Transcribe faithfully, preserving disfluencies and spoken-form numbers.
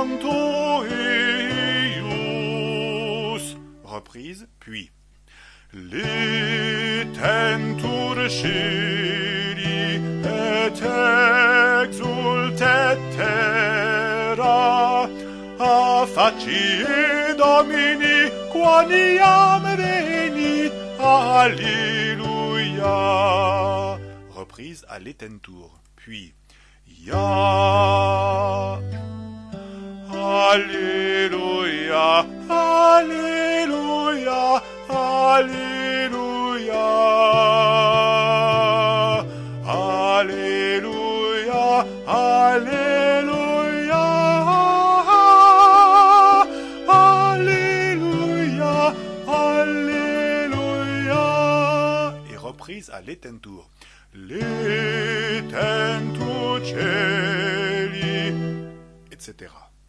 canto eius. Reprise, puis. Litentur sceli et exultet terra a facie Domini quaniam venit. Alléluia. Reprise à l'étentour, puis Ya. Alléluia, Alléluia, Alléluia, Alléluia, Alléluia, Alléluia, Alléluia. Et reprise à l'étentour. L'étentour celi, et cetera.